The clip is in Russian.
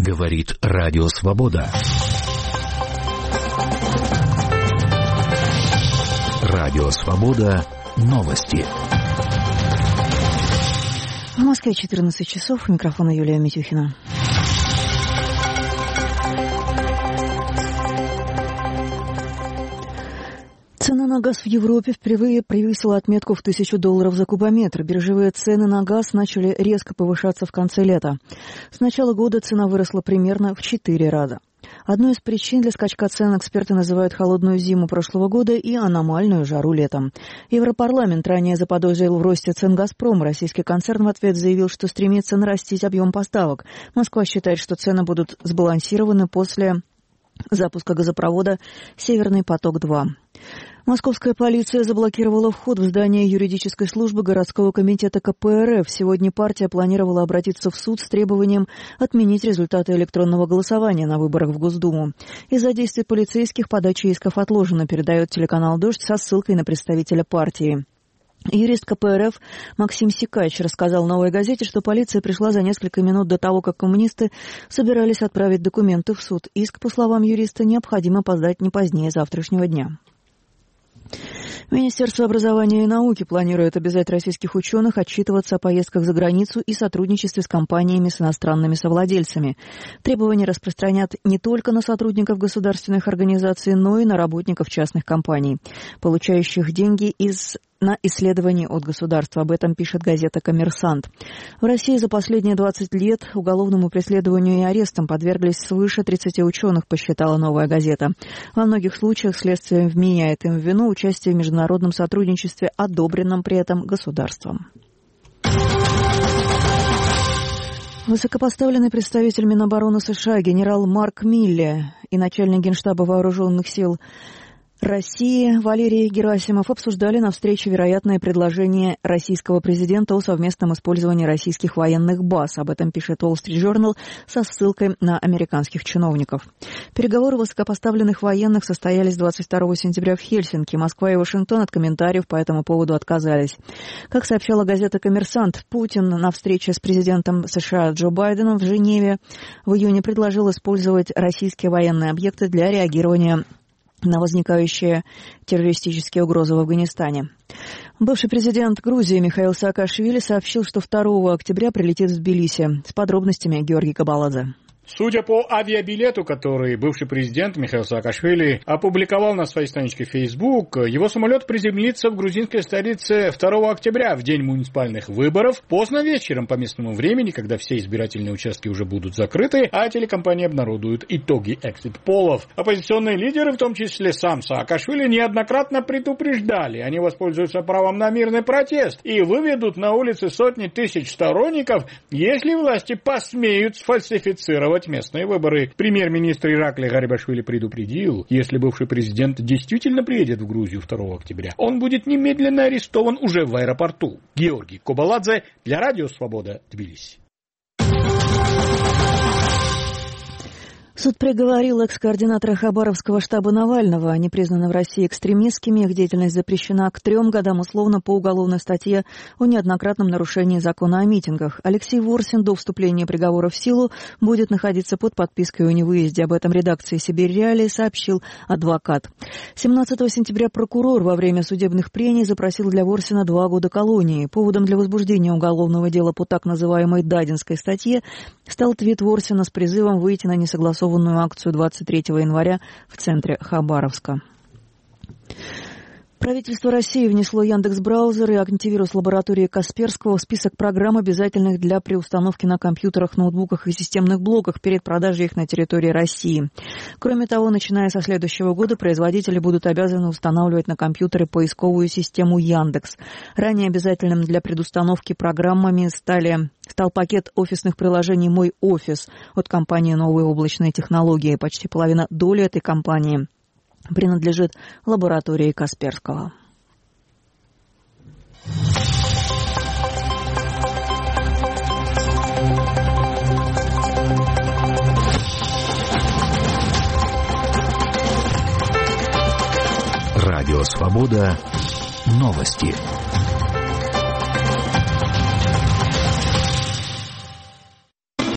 Говорит Радио Свобода. Радио Свобода. Новости. В Москве 14 часов. У микрофона Юлия Митюхина. Цена на газ в Европе впервые превысила отметку в $1000 за кубометр. Биржевые цены на газ начали резко повышаться в конце лета. С начала года цена выросла примерно в 4 раза. Одной из причин для скачка цен эксперты называют холодную зиму прошлого года и аномальную жару летом. Европарламент ранее заподозрил в росте цен «Газпрома». Российский концерн в ответ заявил, что стремится нарастить объем поставок. Москва считает, что цены будут сбалансированы после запуска газопровода «Северный поток-2». Московская полиция заблокировала вход в здание юридической службы городского комитета КПРФ. Сегодня партия планировала обратиться в суд с требованием отменить результаты электронного голосования на выборах в Госдуму. Из-за действий полицейских подача исков отложена, передает телеканал «Дождь» со ссылкой на представителя партии. Юрист КПРФ Максим Сикач рассказал «Новой газете», что полиция пришла за несколько минут до того, как коммунисты собирались отправить документы в суд. Иск, по словам юриста, необходимо подать не позднее завтрашнего дня. Министерство образования и науки планирует обязать российских ученых отчитываться о поездках за границу и сотрудничестве с компаниями с иностранными совладельцами. Требования распространят не только на сотрудников государственных организаций, но и на работников частных компаний, получающих деньги на исследования от государства. Об этом пишет газета «Коммерсант». В России за последние 20 лет уголовному преследованию и арестам подверглись свыше 30 ученых, посчитала «Новая газета». Во многих случаях следствие вменяет им в вину участие в международном сотрудничестве, одобренном при этом государством. Высокопоставленный представитель Минобороны США генерал Марк Милле и начальник Генштаба Вооруженных сил России Валерий Герасимов обсуждали на встрече вероятное предложение российского президента о совместном использовании российских военных баз. Об этом пишет Wall Street Journal со ссылкой на американских чиновников. Переговоры высокопоставленных военных состоялись 22 сентября в Хельсинки. Москва и Вашингтон от комментариев по этому поводу отказались. Как сообщала газета «Коммерсант», Путин на встрече с президентом США Джо Байденом в Женеве в июне предложил использовать российские военные объекты для реагирования на возникающие террористические угрозы в Афганистане. Бывший президент Грузии Михаил Саакашвили сообщил, что 2 октября прилетит в Тбилиси. С подробностями Георгий Кабаладзе. Судя по авиабилету, который бывший президент Михаил Саакашвили опубликовал на своей страничке Facebook, его самолет приземлится в грузинской столице 2 октября, в день муниципальных выборов, поздно вечером по местному времени, когда все избирательные участки уже будут закрыты, а телекомпании обнародуют итоги экзит-полов. Оппозиционные лидеры, в том числе сам Саакашвили, неоднократно предупреждали, они воспользуются правом на мирный протест и выведут на улицы сотни тысяч сторонников, если власти посмеют сфальсифицировать местные выборы. Премьер-министр Иракли Гарибашвили предупредил, если бывший президент действительно приедет в Грузию 2 октября, он будет немедленно арестован уже в аэропорту. Георгий Кабаладзе для Радио Свобода, Тбилиси. Суд приговорил экс-координатора Хабаровского штаба Навального, они признаны в России экстремистскими, их деятельность запрещена к 3 годам условно по уголовной статье о неоднократном нарушении закона о митингах. Алексей Ворсин до вступления приговора в силу будет находиться под подпиской о невыезде. Об этом редакции «Сибирь Реалии» сообщил адвокат. 17 сентября прокурор во время судебных прений запросил для Ворсина 2 года колонии. Поводом для возбуждения уголовного дела по так называемой Дадинской статье стал твит Ворсина с призывом выйти на несогласованную акцию 23 января в центре Хабаровска. Правительство России внесло Яндекс.Браузер и антивирус лаборатории Касперского в список программ, обязательных для преустановки на компьютерах, ноутбуках и системных блоках перед продажей их на территории России. Кроме того, начиная со следующего года производители будут обязаны устанавливать на компьютеры поисковую систему Яндекс. Ранее обязательным для предустановки программами стал пакет офисных приложений «Мой офис» от компании «Новые облачные технологии». Почти половина доли этой компании принадлежит лаборатории Касперского. Радио Свобода. Новости.